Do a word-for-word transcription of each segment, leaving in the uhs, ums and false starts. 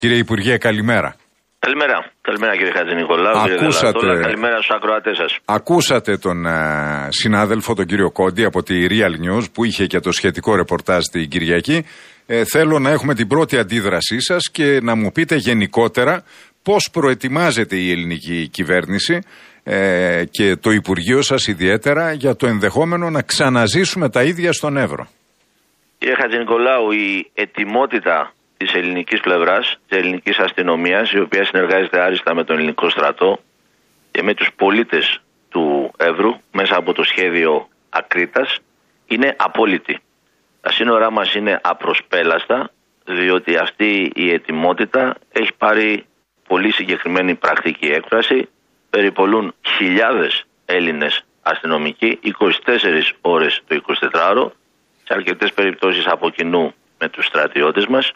Κύριε Υπουργέ, καλημέρα. Καλημέρα. Καλημέρα κύριε Χατζηνικολάου. Ακούσατε, κύριε καλημέρα στους ακροατές σας. Ακούσατε τον uh, συνάδελφο, τον κύριο Κόντι από τη Real News που είχε και το σχετικό ρεπορτάζ την Κυριακή. Ε, θέλω να έχουμε την πρώτη αντίδρασή σας και να μου πείτε γενικότερα πώς προετοιμάζεται η ελληνική κυβέρνηση ε, και το Υπουργείο σας ιδιαίτερα για το ενδεχόμενο να ξαναζήσουμε τα ίδια στον Εύρο. Κύριε Χατζηνικολάου, η ετοιμότητα της ελληνικής πλευράς, της ελληνικής αστυνομίας, η οποία συνεργάζεται άριστα με τον ελληνικό στρατό και με τους πολίτες του Εύρου μέσα από το σχέδιο Ακρίτας, είναι απόλυτη. Τα σύνορά μας είναι απροσπέλαστα, διότι αυτή η ετοιμότητα έχει πάρει πολύ συγκεκριμένη πρακτική έκφραση. Περιπολούν χιλιάδες Έλληνες αστυνομικοί είκοσι τέσσερις ώρες το εικοσιτετράωρο, σε αρκετές περιπτώσεις από κοινού με τους στρατιώτες μας.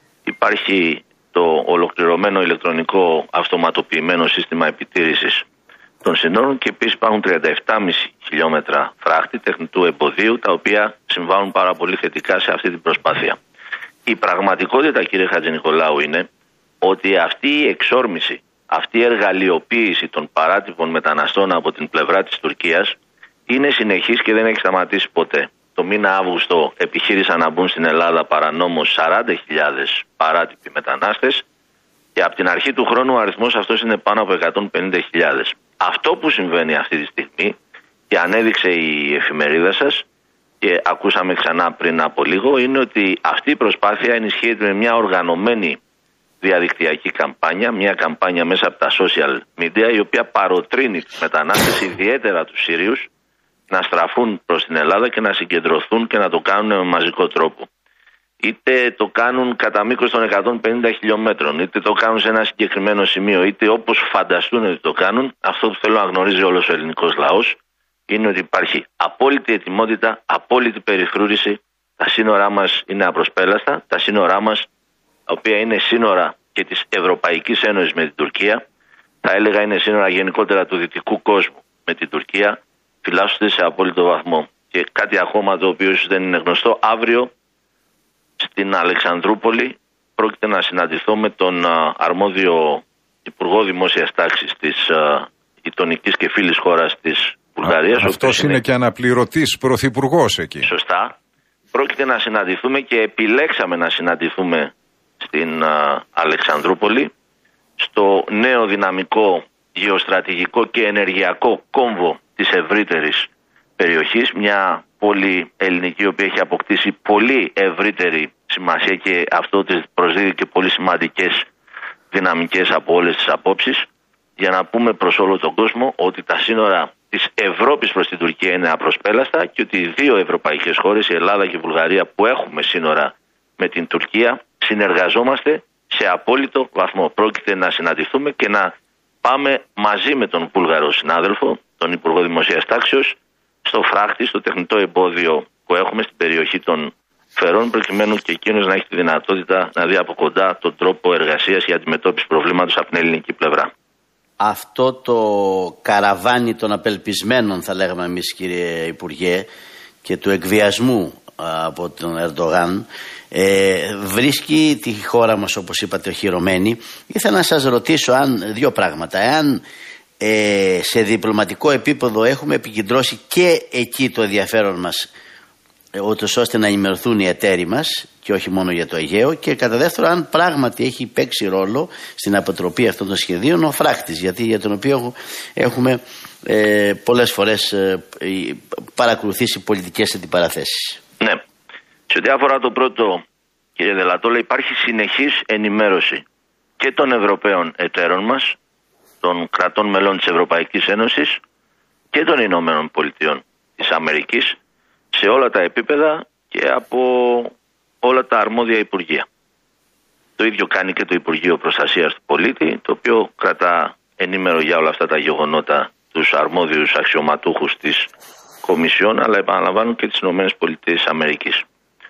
Υπάρχει το ολοκληρωμένο ηλεκτρονικό αυτοματοποιημένο σύστημα επιτήρησης των συνόρων και επίσης υπάρχουν τριάντα επτά κόμμα πέντε χιλιόμετρα φράχτη τεχνητού εμποδίου, τα οποία συμβάλλουν πάρα πολύ θετικά σε αυτή την προσπάθεια. Η πραγματικότητα, κύριε Χατζηνικολάου, είναι ότι αυτή η εξόρμηση, αυτή η εργαλειοποίηση των παράτυπων μεταναστών από την πλευρά της Τουρκίας είναι συνεχής και δεν έχει σταματήσει ποτέ. Το μήνα Αύγουστο επιχείρησαν να μπουν στην Ελλάδα παρανόμως σαράντα χιλιάδες παράτυποι μετανάστες και από την αρχή του χρόνου ο αριθμός αυτός είναι πάνω από εκατόν πενήντα χιλιάδες. Αυτό που συμβαίνει αυτή τη στιγμή και ανέδειξε η εφημερίδα σας και ακούσαμε ξανά πριν από λίγο, είναι ότι αυτή η προσπάθεια ενισχύεται με μια οργανωμένη διαδικτυακή καμπάνια, μια καμπάνια μέσα από τα social media, η οποία παροτρύνει τους μετανάστες, ιδιαίτερα τους Σύριους, να στραφούν προς την Ελλάδα και να συγκεντρωθούν και να το κάνουν με μαζικό τρόπο. Είτε το κάνουν κατά μήκος των εκατόν πενήντα χιλιόμετρων, είτε το κάνουν σε ένα συγκεκριμένο σημείο, είτε όπως φανταστούν ότι το κάνουν, αυτό που θέλω να γνωρίζει όλος ο ελληνικός λαός είναι ότι υπάρχει απόλυτη ετοιμότητα, απόλυτη περιφρούρηση. Τα σύνορά μας είναι απροσπέλαστα, τα σύνορά μας, τα οποία είναι σύνορα και της Ευρωπαϊκής Ένωσης με την Τουρκία, θα έλεγα είναι σύνορα γενικότερα του δυτικού κόσμου με την Τουρκία, φυλάσσονται σε απόλυτο βαθμό. Και κάτι ακόμα το οποίο ίσως δεν είναι γνωστό, αύριο στην Αλεξανδρούπολη πρόκειται να συναντηθώ με τον α, αρμόδιο Υπουργό Δημόσιας Τάξης της γειτονικής και φίλης χώρας της Βουλγαρίας. Αυτός είναι, είναι και αναπληρωτής πρωθυπουργός εκεί. Σωστά. Πρόκειται να συναντηθούμε και επιλέξαμε να συναντηθούμε στην α, Αλεξανδρούπολη, στο νέο δυναμικό γεωστρατηγικό και ενεργειακό κόμβο της ευρύτερης περιοχής, μια πόλη ελληνική η οποία έχει αποκτήσει πολύ ευρύτερη σημασία και αυτό της προσδίδει και πολύ σημαντικές δυναμικές από όλες τις απόψεις, για να πούμε προς όλο τον κόσμο ότι τα σύνορα της Ευρώπης προς την Τουρκία είναι απροσπέλαστα και ότι οι δύο ευρωπαϊκές χώρες, η Ελλάδα και η Βουλγαρία, που έχουμε σύνορα με την Τουρκία, συνεργαζόμαστε σε απόλυτο βαθμό. Πρόκειται να συναντηθούμε και να πάμε μαζί με τον Βούλγαρο συνάδελφο, τον Υπουργό Δημοσίας Τάξεως, στο φράχτη, στο τεχνητό εμπόδιο που έχουμε στην περιοχή των Φερών, προκειμένου και εκείνος να έχει τη δυνατότητα να δει από κοντά τον τρόπο εργασίας για αντιμετώπιση προβλήματος από την ελληνική πλευρά. Αυτό το καραβάνι των απελπισμένων, θα λέγαμε εμείς, κύριε Υπουργέ, και του εκβιασμού από τον Ερντογάν, ε, βρίσκει τη χώρα μας, όπως είπατε, οχυρωμένη. Ήθελα να σας ρωτήσω αν, δύο πράγματα. Εάν ε, σε διπλωματικό επίπεδο έχουμε επικεντρώσει και εκεί το ενδιαφέρον μας, ούτως ώστε να ενημερωθούν οι εταίροι μας και όχι μόνο για το Αιγαίο, και κατά δεύτερο αν πράγματι έχει παίξει ρόλο στην αποτροπή αυτών των σχεδίων ο φράχτης, γιατί για τον οποίο έχουμε ε, πολλές φορές ε, παρακολουθήσει πολιτικές αντιπαραθέσεις. Ναι. Σε ό,τι αφορά το πρώτο, κύριε Δελατόλα, υπάρχει συνεχής ενημέρωση και των Ευρωπαίων εταίρων μας, των κρατών μελών της Ευρωπαϊκής Ένωσης και των Ηνωμένων Πολιτειών της Αμερικής, σε όλα τα επίπεδα και από όλα τα αρμόδια υπουργεία. Το ίδιο κάνει και το Υπουργείο Προστασίας του Πολίτη, το οποίο κρατά ενήμερο για όλα αυτά τα γεγονότα τους αρμόδιους αξιωματούχους της Κομισιόν, αλλά επαναλαμβάνω και τις Ηνωμένες Πολιτείες της Αμερικής.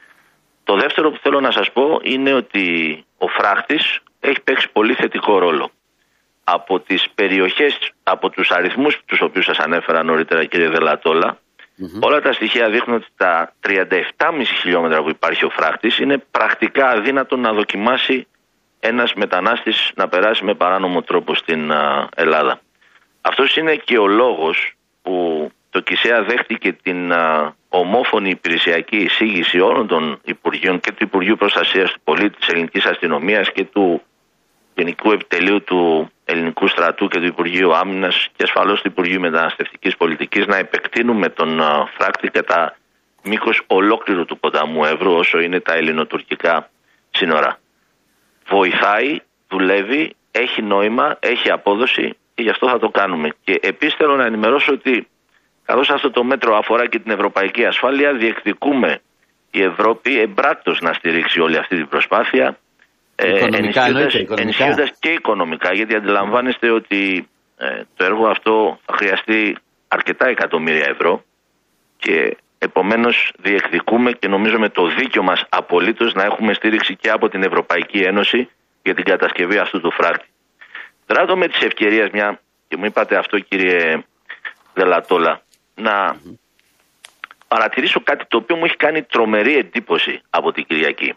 Το δεύτερο που θέλω να σας πω είναι ότι ο φράχτης έχει παίξει πολύ θετικό ρόλο. Από τις περιοχές, από τους αριθμούς τους οποίους σας ανέφερα νωρίτερα, κύριε Δελατόλα, mm-hmm. όλα τα στοιχεία δείχνουν ότι τα τριάντα επτά κόμμα πέντε χιλιόμετρα που υπάρχει ο φράχτης είναι πρακτικά αδύνατο να δοκιμάσει ένας μετανάστης να περάσει με παράνομο τρόπο στην α, Ελλάδα. Αυτός είναι και ο λόγος που το ΚΙΣΕΑ δέχτηκε την α, ομόφωνη υπηρεσιακή εισήγηση όλων των Υπουργείων και του Υπουργείου Προστασίας του Πολίτη, της Ελληνικής Αστυνομίας και του Γενικού Επιτελείου του Ελληνικού Στρατού και του Υπουργείου Άμυνας και ασφαλώς του Υπουργείου Μεταναστευτικής Πολιτικής να επεκτείνουμε τον α, φράκτη κατά μήκος ολόκληρου του ποταμού Εύρου όσο είναι τα ελληνοτουρκικά σύνορα. Βοηθάει, δουλεύει, έχει νόημα, έχει απόδοση και γι' αυτό θα το κάνουμε. Και επίσης θέλω να ενημερώσω ότι καθώς αυτό το μέτρο αφορά και την ευρωπαϊκή ασφάλεια, διεκδικούμε η Ευρώπη εμπράκτος να στηρίξει όλη αυτή την προσπάθεια, ενισχύοντας, ενισχύοντας και οικονομικά, γιατί αντιλαμβάνεστε ότι ε, το έργο αυτό θα χρειαστεί αρκετά εκατομμύρια ευρώ και επομένως διεκδικούμε και νομίζω με το δίκιο μας απολύτως να έχουμε στήριξη και από την Ευρωπαϊκή Ένωση για την κατασκευή αυτού του φράκτη. Δράτω με τις ευκαιρίες, μια και μου είπατε αυτό κύριε Δελατόλα, να παρατηρήσω κάτι το οποίο μου έχει κάνει τρομερή εντύπωση από την Κυριακή.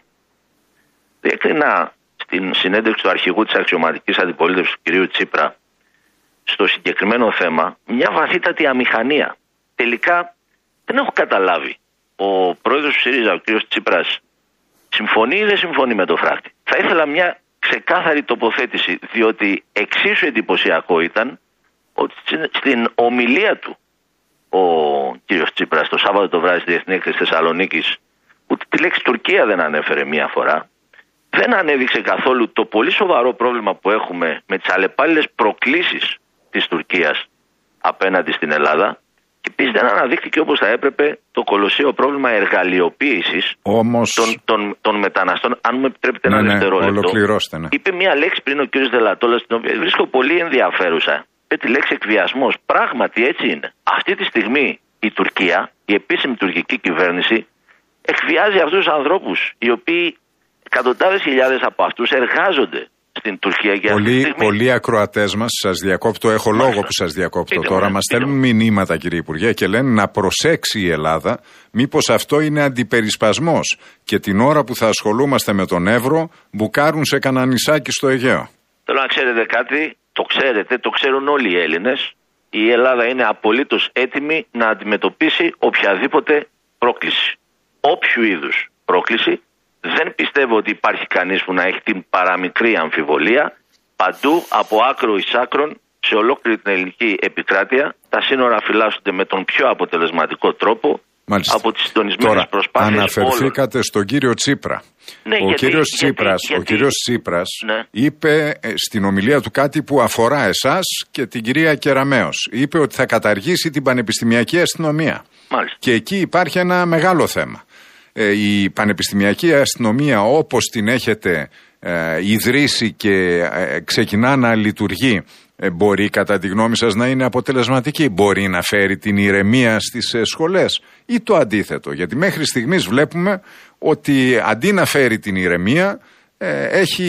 Διέκρινα στην συνέντευξη του αρχηγού της αξιωματικής αντιπολίτευσης του κυρίου Τσίπρα στο συγκεκριμένο θέμα μια βαθύτατη αμηχανία. Τελικά δεν έχω καταλάβει. Ο πρόεδρος του ΣΥΡΙΖΑ, ο κύριος Τσίπρας, συμφωνεί ή δεν συμφωνεί με το φράκτη. Θα ήθελα μια ξεκάθαρη τοποθέτηση, διότι εξίσου εντυπωσιακό ήταν ότι στην ομιλία του ο κύριος Τσίπρας το Σάββατο το βράδυ στη Διεθνή Έκθεση Θεσσαλονίκης, ούτε τη λέξη Τουρκία δεν ανέφερε μία φορά, δεν ανέδειξε καθόλου το πολύ σοβαρό πρόβλημα που έχουμε με τις αλλεπάλληλες προκλήσεις της Τουρκίας απέναντι στην Ελλάδα. Και επίσης δεν αναδείχθηκε όπως θα έπρεπε το κολοσσίο πρόβλημα εργαλειοποίησης Όμως... των, των, των μεταναστών. Αν μου επιτρέπετε ναι, ένα δευτερόλεπτο, ναι, είπε μία λέξη πριν ο κ. Δελατόλας, την οποία βρίσκω πολύ ενδιαφέρουσα. Είπε τη λέξη εκβιασμός. Πράγματι έτσι είναι. Αυτή τη στιγμή η Τουρκία, η επίσημη τουρκική κυβέρνηση, εκβιάζει αυτούς τους ανθρώπους, οι οποίοι εκατοντάδες χιλιάδες από αυτούς εργάζονται στην Τουρκία. Για πολλοί, στιγμή... πολλοί ακροατές μας, σας διακόπτω, έχω Μάλιστα. λόγο που σας διακόπτω είτε τώρα, μας στέλνουν μηνύματα κύριε Υπουργέ και λένε να προσέξει η Ελλάδα μήπως αυτό είναι αντιπερισπασμός και την ώρα που θα ασχολούμαστε με τον Εύρο μπουκάρουν σε κανένα νησάκι στο Αιγαίο. Θέλω να ξέρετε κάτι, το ξέρετε, το ξέρουν όλοι οι Έλληνες. Η Ελλάδα είναι απολύτως έτοιμη να αντιμετωπίσει οποιαδήποτε πρόκληση. Όποιου είδους πρόκληση. Δεν πιστεύω ότι υπάρχει κανείς που να έχει την παραμικρή αμφιβολία. Παντού, από άκρο εις άκρον, σε ολόκληρη την ελληνική επικράτεια, τα σύνορα φυλάσσονται με τον πιο αποτελεσματικό τρόπο. Μάλιστα. Από τις συντονισμένες προσπάθειες. Αναφερθήκατε όλων. Στον κύριο Τσίπρα. Ναι, ο, γιατί, κύριος γιατί, Τσίπρας, γιατί, ο κύριος Τσίπρας ναι. είπε στην ομιλία του κάτι που αφορά εσάς και την κυρία Κεραμέως. Είπε ότι θα καταργήσει την πανεπιστημιακή αστυνομία. Μάλιστα. Και εκεί υπάρχει ένα μεγάλο θέμα. Η πανεπιστημιακή αστυνομία όπως την έχετε ε, ιδρύσει και ε, ξεκινά να λειτουργεί ε, μπορεί κατά τη γνώμη σας να είναι αποτελεσματική, μπορεί να φέρει την ηρεμία στις ε, σχολές ή το αντίθετο, γιατί μέχρι στιγμής βλέπουμε ότι αντί να φέρει την ηρεμία ε, έχει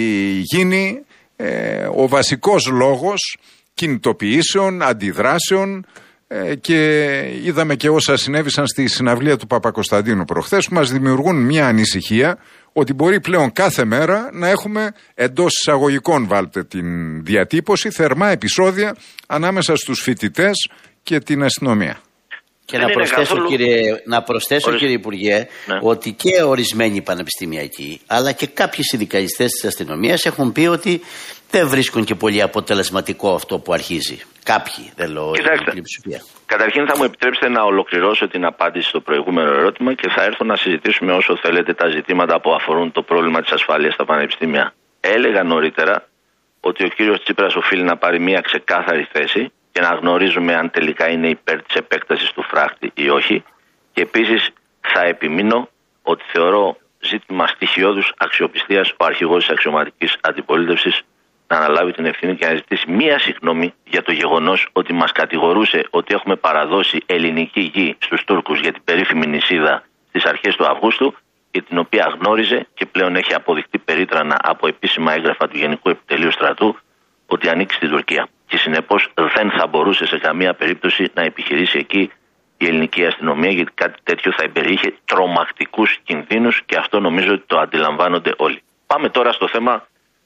γίνει ε, ο βασικός λόγος κινητοποιήσεων, αντιδράσεων. Και είδαμε και όσα συνέβησαν στη συναυλία του Παπακοσταντίνου προχθές που μας δημιουργούν μια ανησυχία ότι μπορεί πλέον κάθε μέρα να έχουμε εντός εισαγωγικών, βάλτε την διατύπωση, θερμά επεισόδια ανάμεσα στους φοιτητές και την αστυνομία. Και να προσθέσω, καθόλου... κύριε, να προσθέσω Ορίστε. κύριε Υπουργέ, ναι. ότι και ορισμένοι πανεπιστημιακοί αλλά και κάποιοι συνδικαλιστές της αστυνομίας έχουν πει ότι δεν βρίσκουν και πολύ αποτελεσματικό αυτό που αρχίζει. Κάποιοι, δεν λέω η πλειοψηφία. Καταρχήν θα μου επιτρέψετε να ολοκληρώσω την απάντηση στο προηγούμενο ερώτημα και θα έρθω να συζητήσουμε όσο θέλετε τα ζητήματα που αφορούν το πρόβλημα της ασφάλειας στα πανεπιστήμια. Έλεγα νωρίτερα ότι ο κύριος Τσίπρας οφείλει να πάρει μια ξεκάθαρη θέση και να γνωρίζουμε αν τελικά είναι υπέρ της επέκτασης του φράχτη ή όχι. Και επίσης θα επιμείνω ότι θεωρώ ζήτημα στοιχειώδους αξιοπιστίας ο αρχηγός της αξιωματικής αντιπολίτευσης να αναλάβει την ευθύνη και να ζητήσει μία συγγνώμη για το γεγονός ότι μας κατηγορούσε ότι έχουμε παραδώσει ελληνική γη στους Τούρκους για την περίφημη νησίδα στις αρχές του Αυγούστου και την οποία γνώριζε και πλέον έχει αποδειχτεί περίτρανα από επίσημα έγγραφα του Γενικού Επιτελείου Στρατού ότι ανήκει στην Τουρκία. Και συνεπώς δεν θα μπορούσε σε καμία περίπτωση να επιχειρήσει εκεί η ελληνική αστυνομία, γιατί κάτι τέτοιο θα υπερήχε τρομακτικούς κινδύνους και αυτό νομίζω ότι το αντιλαμβάνονται όλοι. Πάμε τώρα στο θέμα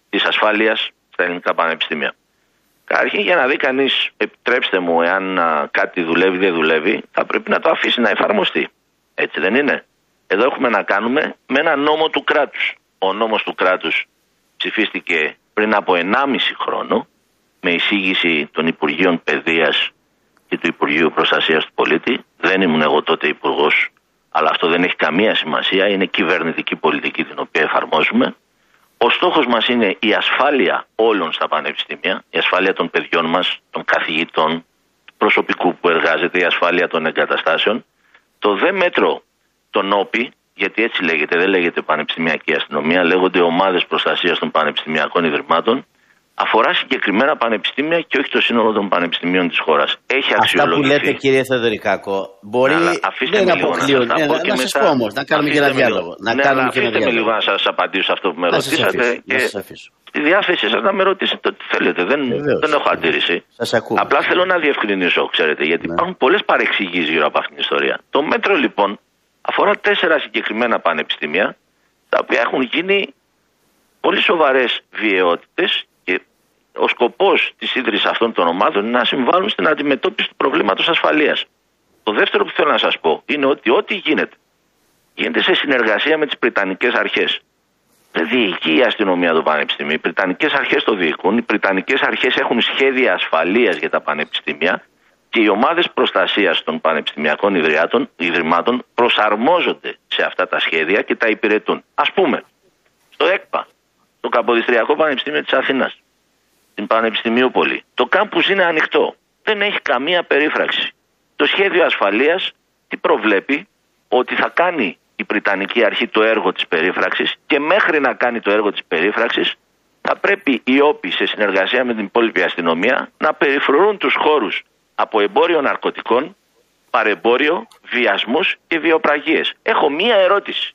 της ασφάλειας στα ελληνικά πανεπιστήμια. Καταρχήν, για να δει κανείς, επιτρέψτε μου, εάν α, κάτι δουλεύει ή δεν δουλεύει, θα πρέπει να το αφήσει να εφαρμοστεί. Έτσι δεν είναι? Εδώ έχουμε να κάνουμε με ένα νόμο του κράτους. Ο νόμος του κράτους ψηφίστηκε πριν από ενάμιση χρόνο με εισήγηση των Υπουργείων Παιδείας και του Υπουργείου Προστασίας του Πολίτη. Δεν ήμουν εγώ τότε υπουργός, αλλά αυτό δεν έχει καμία σημασία. Είναι κυβερνητική πολιτική την οποία εφαρμόζουμε. Ο στόχος μας είναι η ασφάλεια όλων στα πανεπιστήμια, η ασφάλεια των παιδιών μας, των καθηγητών, του προσωπικού που εργάζεται, η ασφάλεια των εγκαταστάσεων. Το δε μέτρο, τον όπι, γιατί έτσι λέγεται, δεν λέγεται πανεπιστημιακή αστυνομία, λέγονται ομάδες προστασίας των πανεπιστημιακών ιδρυμάτων, αφορά συγκεκριμένα πανεπιστήμια και όχι το σύνολο των πανεπιστημίων της χώρας. Έχει αξιολογηθεί. Αυτά που λέτε, κύριε Θεοδωρικάκο, μπορεί ναι, δεν αποκλείουν. Να, να, να σας πω όμως, να κάνουμε και ένα διάλογο. Να ναι, κάνουμε αλλά και ένα αφήστε με διάλογο. λίγο να σας απαντήσω σε αυτό που με να ρωτήσατε. Σας και σας αφήσω. στη διάθεσή σας να με ρωτήσετε ό,τι θέλετε. Δεν, δεν έχω αντίρρηση. Σας ακούμε. Απλά θέλω να διευκρινίσω, ξέρετε, γιατί ναι. υπάρχουν πολλές παρεξηγήσεις γύρω από αυτήν την ιστορία. Το μέτρο λοιπόν αφορά τέσσερα συγκεκριμένα πανεπιστήμια, τα οποία έχουν γίνει πολύ σοβαρές βιαιότητες και ο σκοπός της ίδρυσης αυτών των ομάδων είναι να συμβάλλουν στην αντιμετώπιση του προβλήματος ασφαλείας. Το δεύτερο που θέλω να σας πω είναι ότι ό,τι γίνεται, γίνεται σε συνεργασία με τις Βρετανικές αρχές. Δεν διοικεί η αστυνομία του πανεπιστημίου. Οι Βρετανικές αρχές το διοικούν. Οι Βρετανικές αρχές έχουν σχέδια ασφαλείας για τα πανεπιστήμια και οι ομάδες προστασίας των πανεπιστημιακών ιδρυμάτων προσαρμόζονται σε αυτά τα σχέδια και τα υπηρετούν. Ας πούμε, στο ΕΚΠΑ, το Καποδιστριακό Πανεπιστήμιο της Αθήνας, την Πανεπιστημιούπολη, το κάμπους είναι ανοιχτό. Δεν έχει καμία περίφραξη. Το σχέδιο ασφαλείας τι προβλέπει? Ότι θα κάνει η Βρετανική Αρχή το έργο της περίφραξης και μέχρι να κάνει το έργο της περίφραξης θα πρέπει οι όποι σε συνεργασία με την υπόλοιπη αστυνομία να περιφρουρούν τους χώρους από εμπόριο ναρκωτικών, παρεμπόριο, βιασμούς και βιοπραγίες. Έχω μία ερώτηση.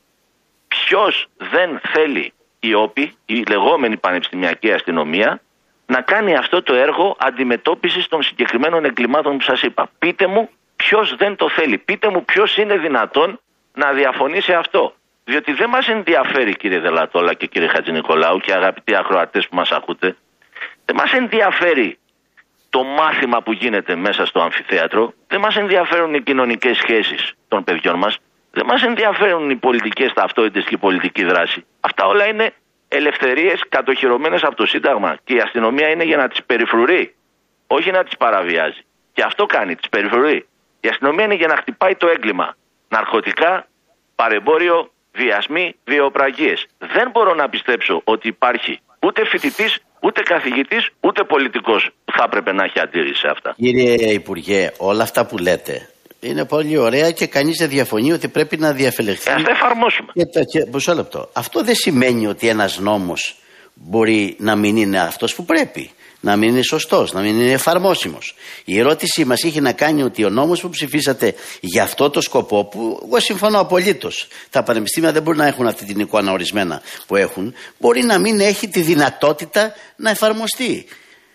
Ποιος δεν θέλει οι όποι, η λεγόμενη πανεπιστημιακή αστυνομία, να κάνει αυτό το έργο αντιμετώπισης των συγκεκριμένων εγκλημάτων που σας είπα? Πείτε μου ποιος δεν το θέλει. Πείτε μου ποιος είναι δυνατόν να διαφωνεί σε αυτό. Διότι δεν μας ενδιαφέρει, κύριε Δελατόλα και κύριε Χατζηνικολάου και αγαπητοί ακροατές που μας ακούτε, δεν μας ενδιαφέρει το μάθημα που γίνεται μέσα στο αμφιθέατρο, δεν μας ενδιαφέρουν οι κοινωνικές σχέσεις των παιδιών μας, δεν μας ενδιαφέρουν οι πολιτικές ταυτότητες και η πολιτική δράση. Αυτά όλα είναι ελευθερίες κατοχυρωμένες από το Σύνταγμα και η αστυνομία είναι για να τις περιφρουρεί, όχι να τις παραβιάζει. Και αυτό κάνει, τις περιφρουρεί. Η αστυνομία είναι για να χτυπάει το έγκλημα. Ναρκωτικά, παρεμπόριο, βιασμοί, βιοπραγίες. Δεν μπορώ να πιστέψω ότι υπάρχει ούτε φοιτητής, ούτε καθηγητής, ούτε πολιτικός που θα έπρεπε να έχει αντίρρηση σε αυτά. Κύριε Υπουργέ, όλα αυτά που λέτε είναι πολύ ωραία και κανείς δεν διαφωνεί ότι πρέπει να διαφελεχθεί. Ε, ας τα εφαρμόσουμε. Μισό λεπτό. Αυτό δεν σημαίνει ότι ένας νόμος μπορεί να μην είναι αυτός που πρέπει, να μην είναι σωστός, να μην είναι εφαρμόσιμος. Η ερώτησή μας είχε να κάνει ότι ο νόμος που ψηφίσατε για αυτό το σκοπό, που εγώ συμφωνώ απολύτως, τα πανεπιστήμια δεν μπορούν να έχουν αυτή την εικόνα ορισμένα που έχουν, μπορεί να μην έχει τη δυνατότητα να εφαρμοστεί.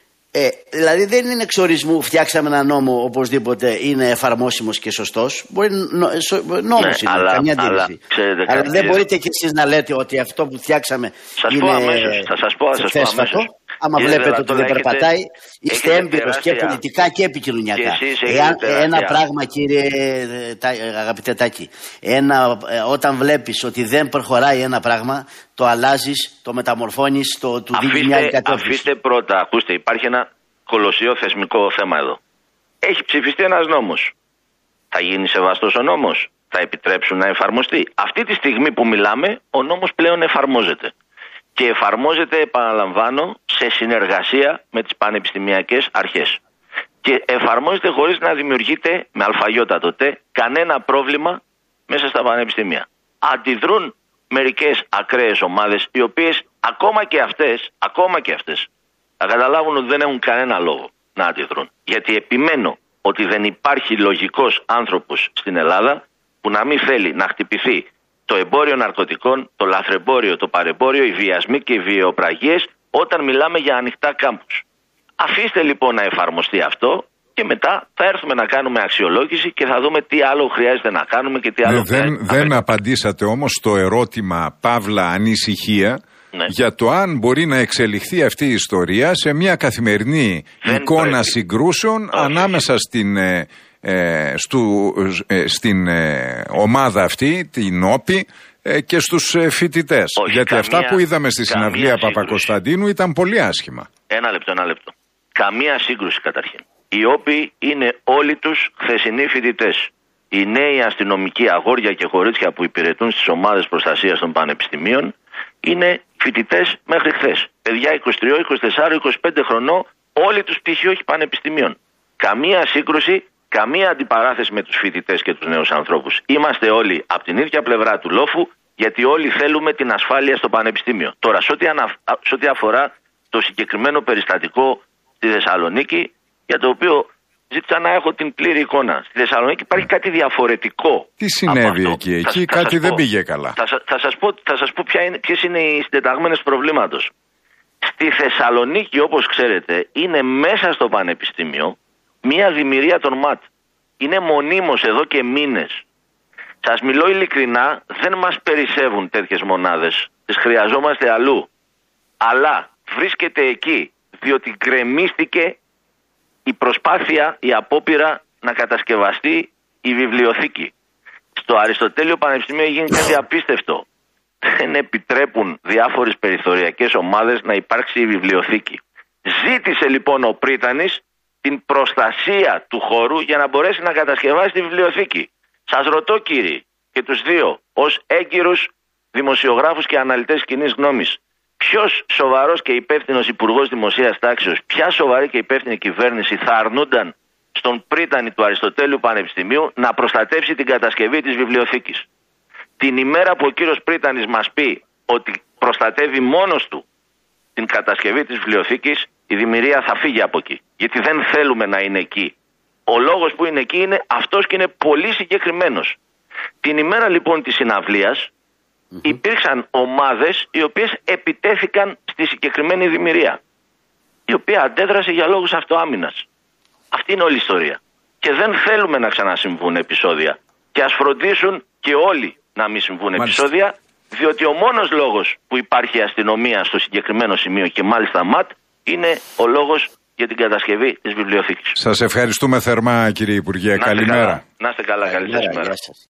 Ε, δηλαδή δεν είναι εξορισμού φτιάξαμε ένα νόμο οπωσδήποτε είναι εφαρμόσιμος και σωστός. Μπορεί νο, σο, νόμος ναι, είναι, αλλά, καμιά αντίρρηση. Αλλά, αλλά δεν μπορείτε κι εσείς να λέτε ότι αυτό που φτιάξαμε σας είναι πω αμέσως, θα σας πω, θα σας θέσφατο. Πω άμα Κύριε βλέπετε ότι δεν περπατάει, έχετε, είστε έμπειρος και πολιτικά και επικοινωνιακά. Και ένα πράγμα, κύριε αγαπητέ Τάκη, ένα, όταν βλέπεις ότι δεν προχωράει ένα πράγμα, το αλλάζεις, το μεταμορφώνεις, το του δίνεις μια άλλη κατεύθυνση. Αφήστε πρώτα, ακούστε, υπάρχει ένα κολοσσιαίο θεσμικό θέμα εδώ. Έχει ψηφιστεί ένας νόμος. Θα γίνει σεβαστός ο νόμος? Θα επιτρέψουν να εφαρμοστεί? Αυτή τη στιγμή που μιλάμε, ο νόμος πλέον εφαρμόζεται. Και εφαρμόζεται, επαναλαμβάνω, σε συνεργασία με τις πανεπιστημιακές αρχές. Και εφαρμόζεται χωρίς να δημιουργείται, με αλφαγιότατο τε, κανένα πρόβλημα μέσα στα πανεπιστήμια. Αντιδρούν μερικές ακραίες ομάδες, οι οποίες ακόμα και αυτές, ακόμα και αυτές, θα καταλάβουν ότι δεν έχουν κανένα λόγο να αντιδρούν. Γιατί επιμένω ότι δεν υπάρχει λογικός άνθρωπος στην Ελλάδα που να μην θέλει να χτυπηθεί το εμπόριο ναρκωτικών, το λαθρεμπόριο, το παρεμπόριο, οι βιασμοί και οι βιοπραγίες όταν μιλάμε για ανοιχτά κάμπους. Αφήστε λοιπόν να εφαρμοστεί αυτό και μετά θα έρθουμε να κάνουμε αξιολόγηση και θα δούμε τι άλλο χρειάζεται να κάνουμε και τι άλλο ε, δεν, χρειάζεται. Δεν απαντήσατε όμως στο ερώτημα παύλα ανησυχία ναι. για το αν μπορεί να εξελιχθεί αυτή η ιστορία σε μια καθημερινή Δεν εικόνα πρέπει. συγκρούσεων Όχι. ανάμεσα στην, ε, ε, στου, ε, στην ε, ομάδα αυτή, την Όπη, ε, και στους ε, φοιτητές. Γιατί καμία, αυτά που είδαμε στη συναυλία Παπακοσταντίνου ήταν πολύ άσχημα. Ένα λεπτό, ένα λεπτό. Καμία σύγκρουση καταρχήν. Οι Όποι είναι όλοι τους χθεσινοί φοιτητές. Οι νέοι αστυνομικοί αγόρια και κορίτσια που υπηρετούν στις ομάδες προστασίας των πανεπιστημίων είναι φοιτητές μέχρι χθες. Παιδιά είκοσι τρία, είκοσι τέσσερα, είκοσι πέντε χρονών, όλοι τους πτυχιούχοι πανεπιστημίων. Καμία σύγκρουση, καμία αντιπαράθεση με τους φοιτητές και τους νέους ανθρώπους. Είμαστε όλοι από την ίδια πλευρά του λόφου, γιατί όλοι θέλουμε την ασφάλεια στο πανεπιστήμιο. Τώρα, σε ό,τι, ανα... σε ό,τι αφορά το συγκεκριμένο περιστατικό στη Θεσσαλονίκη, για το οποίο ζήτησα να έχω την πλήρη εικόνα. Στη Θεσσαλονίκη υπάρχει κάτι διαφορετικό. Τι συνέβη εκεί, εκεί θα, κάτι θα δεν πω, πήγε καλά. Θα, θα σας πω, θα σας πω είναι, ποιες είναι οι συντεταγμένες προβλήματος. Στη Θεσσαλονίκη, όπως ξέρετε, είναι μέσα στο πανεπιστήμιο μια δημιουργία των ΜΑΤ. Είναι μονίμως εδώ και μήνες. Σας μιλώ ειλικρινά, δεν μας περισσεύουν τέτοιες μονάδες. Τις χρειαζόμαστε αλλού. Αλλά βρίσκεται εκεί, διότι γκρεμίστηκε η προσπάθεια, η απόπειρα να κατασκευαστεί η βιβλιοθήκη. Στο Αριστοτέλειο Πανεπιστήμιο γίνει κάτι απίστευτο. Δεν επιτρέπουν διάφορες περιθωριακές ομάδες να υπάρξει η βιβλιοθήκη. Ζήτησε λοιπόν ο Πρίτανης την προστασία του χώρου για να μπορέσει να κατασκευάσει τη βιβλιοθήκη. Σας ρωτώ κύριοι και τους δύο ως έγκυρους δημοσιογράφους και αναλυτές κοινής γνώμης, ποιος σοβαρός και υπεύθυνος υπουργός δημοσίας τάξεως, ποια σοβαρή και υπεύθυνη κυβέρνηση θα αρνούνταν στον Πρίτανη του Αριστοτέλειου Πανεπιστημίου να προστατεύσει την κατασκευή της βιβλιοθήκης? Την ημέρα που ο κύριος Πρίτανης μας πει ότι προστατεύει μόνος του την κατασκευή της βιβλιοθήκης, η δημιουργία θα φύγει από εκεί. Γιατί δεν θέλουμε να είναι εκεί. Ο λόγος που είναι εκεί είναι αυτός και είναι πολύ συγκεκριμένος. Την ημέρα λοιπόν της συναυλίας, Mm-hmm. υπήρξαν ομάδες οι οποίες επιτέθηκαν στη συγκεκριμένη δημιουργία, η οποία αντέδρασε για λόγους αυτοάμυνας. Αυτή είναι όλη η ιστορία. Και δεν θέλουμε να ξανασυμβούν επεισόδια. Και ας φροντίσουν και όλοι να μην συμβούν μάλιστα. επεισόδια, διότι ο μόνος λόγος που υπάρχει αστυνομία στο συγκεκριμένο σημείο και μάλιστα ΜΑΤ είναι ο λόγος για την κατασκευή της βιβλιοθήκης. Σας ευχαριστούμε θερμά κύριε Υπουργέ. Να Καλημέρα. Καλά. Να είστε καλά. Καλή σας ημέρα.